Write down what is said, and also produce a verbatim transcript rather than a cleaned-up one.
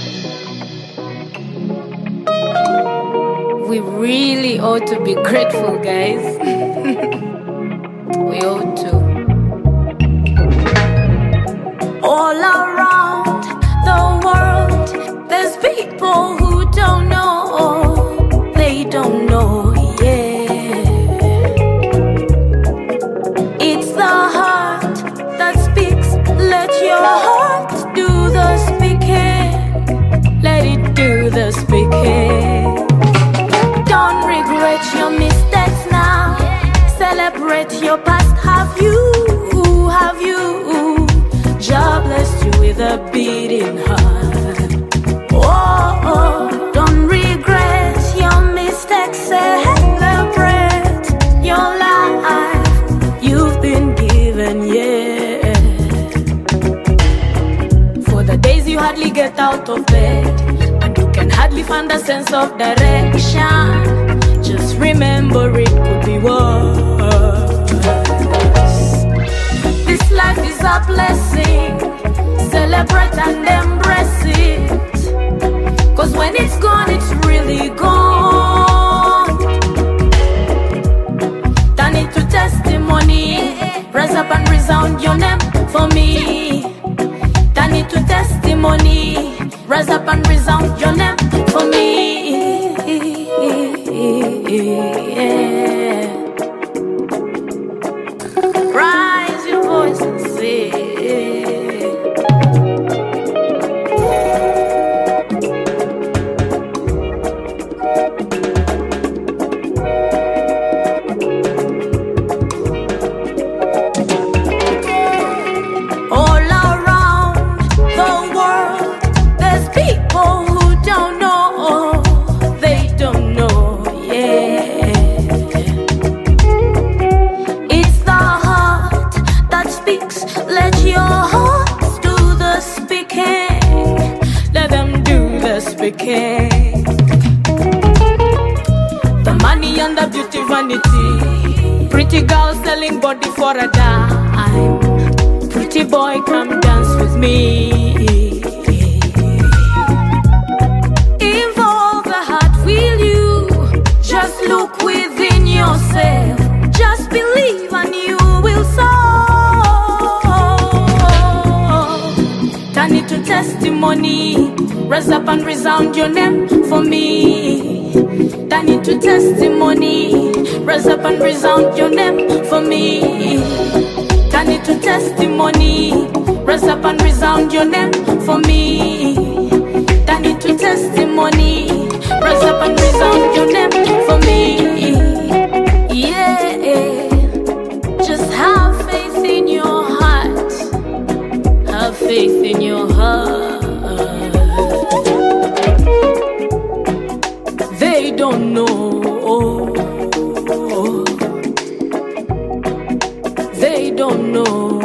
We really ought to be grateful, guys. We ought to. All around the world, there's people who don't know. They don't know, yeah. It's the heart that speaks. Let your heart do the speaking. Let it do the speaking. Don't regret your mistakes now. Celebrate your past. Have you, have you? God blessed you with a beating heart. Oh, oh, don't regret your mistakes. Celebrate your life you've been given, yeah. For the days you hardly get out of bed and you can hardly find a sense of direction, just remember it could be worse. This life is a blessing. Celebrate and embrace it, 'cause when it's gone, it's really gone. Turn it to testimony. Rise up and resound your name for me. Turn it to testimony. Rise up and resound your name for me. Yeah. Rise your voice and say. Let your hearts do the speaking. Let them do the speaking. The money and the beauty vanity. Pretty girl selling body for a dime. Pretty boy, come dance with me. Involve the heart, will you? Just look within yourself. Just believe and you will solve. Turn it to testimony. Rise up and resound your name for me. Turn it to testimony. Rise up and resound your name for me. Turn it to testimony. Rise up and resound your name for me. Turn it to testimony. Rise up and resound your name for me. Yeah. Just have faith in your heart. Have faith in your heart. They don't know. They don't know.